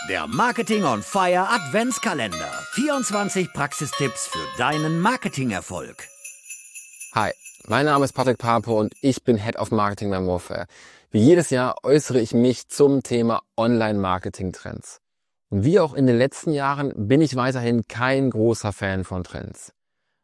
Der Marketing on Fire Adventskalender. 24 Praxistipps für deinen Marketingerfolg. Hi, mein Name ist Patrick Pape und ich bin Head of Marketing bei Morphere. Wie jedes Jahr äußere ich mich zum Thema Online-Marketing-Trends. Und wie auch in den letzten Jahren bin ich weiterhin kein großer Fan von Trends.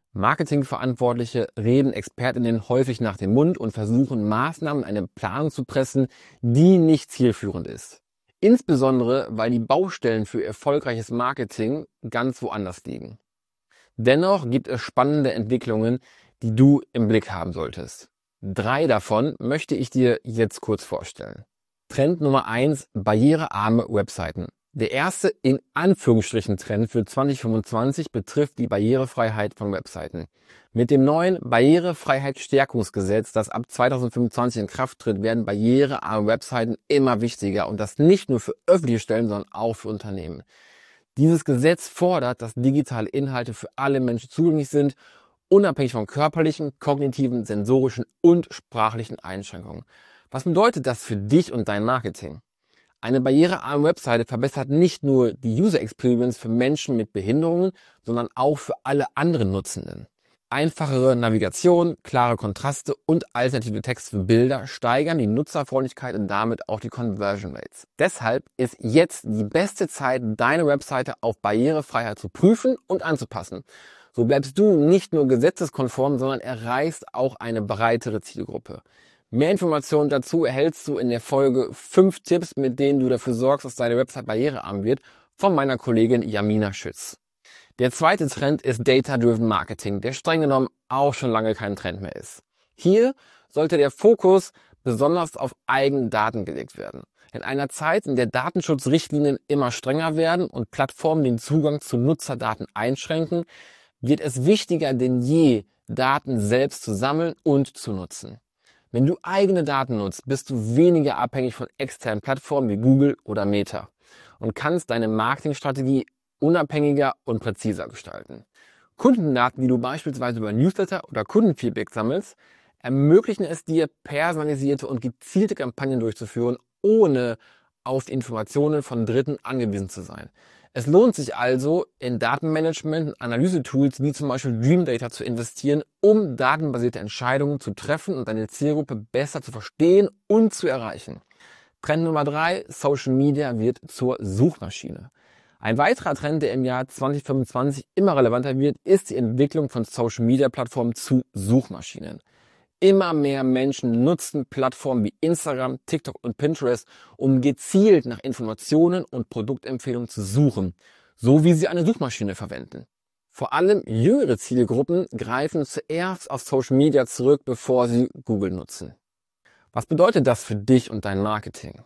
Marketingverantwortliche reden Expertinnen häufig nach dem Mund und versuchen Maßnahmen in eine Planung zu pressen, die nicht zielführend ist. Insbesondere, weil die Baustellen für erfolgreiches Marketing ganz woanders liegen. Dennoch gibt es spannende Entwicklungen, die du im Blick haben solltest. 3 davon möchte ich dir jetzt kurz vorstellen. Trend Nummer 1: barrierearme Webseiten. Der erste in Anführungsstrichen Trend für 2025 betrifft die Barrierefreiheit von Webseiten. Mit dem neuen Barrierefreiheitsstärkungsgesetz, das ab 2025 in Kraft tritt, werden barrierearme Webseiten immer wichtiger, und das nicht nur für öffentliche Stellen, sondern auch für Unternehmen. Dieses Gesetz fordert, dass digitale Inhalte für alle Menschen zugänglich sind, unabhängig von körperlichen, kognitiven, sensorischen und sprachlichen Einschränkungen. Was bedeutet das für dich und dein Marketing? Eine barrierearme Webseite verbessert nicht nur die User Experience für Menschen mit Behinderungen, sondern auch für alle anderen Nutzenden. Einfachere Navigation, klare Kontraste und alternative Text für Bilder steigern die Nutzerfreundlichkeit und damit auch die Conversion Rates. Deshalb ist jetzt die beste Zeit, deine Webseite auf Barrierefreiheit zu prüfen und anzupassen. So bleibst du nicht nur gesetzeskonform, sondern erreichst auch eine breitere Zielgruppe. Mehr Informationen dazu erhältst du in der Folge 5 Tipps, mit denen du dafür sorgst, dass deine Website barrierearm wird, von meiner Kollegin Jamina Schütz. Der zweite Trend ist Data-Driven Marketing, der streng genommen auch schon lange kein Trend mehr ist. Hier sollte der Fokus besonders auf eigene Daten gelegt werden. In einer Zeit, in der Datenschutzrichtlinien immer strenger werden und Plattformen den Zugang zu Nutzerdaten einschränken, wird es wichtiger denn je, Daten selbst zu sammeln und zu nutzen. Wenn du eigene Daten nutzt, bist du weniger abhängig von externen Plattformen wie Google oder Meta und kannst deine Marketingstrategie unabhängiger und präziser gestalten. Kundendaten, die du beispielsweise über Newsletter oder Kundenfeedback sammelst, ermöglichen es dir, personalisierte und gezielte Kampagnen durchzuführen, ohne auf Informationen von Dritten angewiesen zu sein. Es lohnt sich also, in Datenmanagement und Analysetools wie zum Beispiel Dream Data zu investieren, um datenbasierte Entscheidungen zu treffen und deine Zielgruppe besser zu verstehen und zu erreichen. Trend Nummer 3: Social Media wird zur Suchmaschine. Ein weiterer Trend, der im Jahr 2025 immer relevanter wird, ist die Entwicklung von Social Media Plattformen zu Suchmaschinen. Immer mehr Menschen nutzen Plattformen wie Instagram, TikTok und Pinterest, um gezielt nach Informationen und Produktempfehlungen zu suchen, so wie sie eine Suchmaschine verwenden. Vor allem jüngere Zielgruppen greifen zuerst auf Social Media zurück, bevor sie Google nutzen. Was bedeutet das für dich und dein Marketing?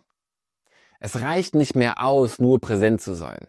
Es reicht nicht mehr aus, nur präsent zu sein.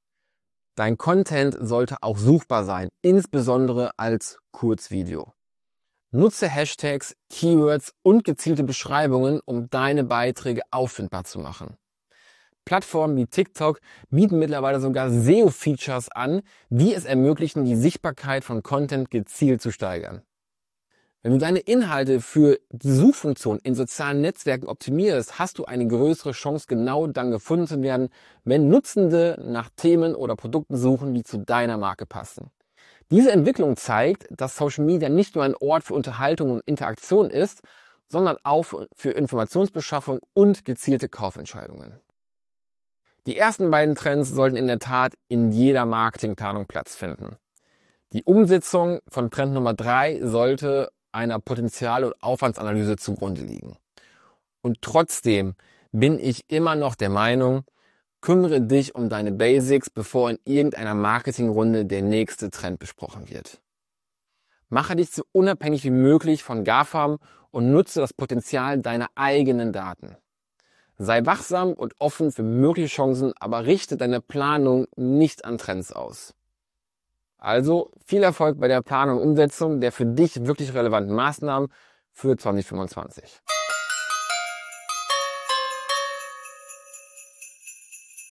Dein Content sollte auch suchbar sein, insbesondere als Kurzvideo. Nutze Hashtags, Keywords und gezielte Beschreibungen, um deine Beiträge auffindbar zu machen. Plattformen wie TikTok bieten mittlerweile sogar SEO-Features an, die es ermöglichen, die Sichtbarkeit von Content gezielt zu steigern. Wenn du deine Inhalte für die Suchfunktion in sozialen Netzwerken optimierst, hast du eine größere Chance, genau dann gefunden zu werden, wenn Nutzende nach Themen oder Produkten suchen, die zu deiner Marke passen. Diese Entwicklung zeigt, dass Social Media nicht nur ein Ort für Unterhaltung und Interaktion ist, sondern auch für Informationsbeschaffung und gezielte Kaufentscheidungen. Die ersten beiden Trends sollten in der Tat in jeder Marketingplanung Platz finden. Die Umsetzung von Trend Nummer 3 sollte einer Potenzial- und Aufwandsanalyse zugrunde liegen. Und trotzdem bin ich immer noch der Meinung, kümmere dich um deine Basics, bevor in irgendeiner Marketingrunde der nächste Trend besprochen wird. Mache dich so unabhängig wie möglich von GAFAM und nutze das Potenzial deiner eigenen Daten. Sei wachsam und offen für mögliche Chancen, aber richte deine Planung nicht an Trends aus. Also viel Erfolg bei der Planung und Umsetzung der für dich wirklich relevanten Maßnahmen für 2025.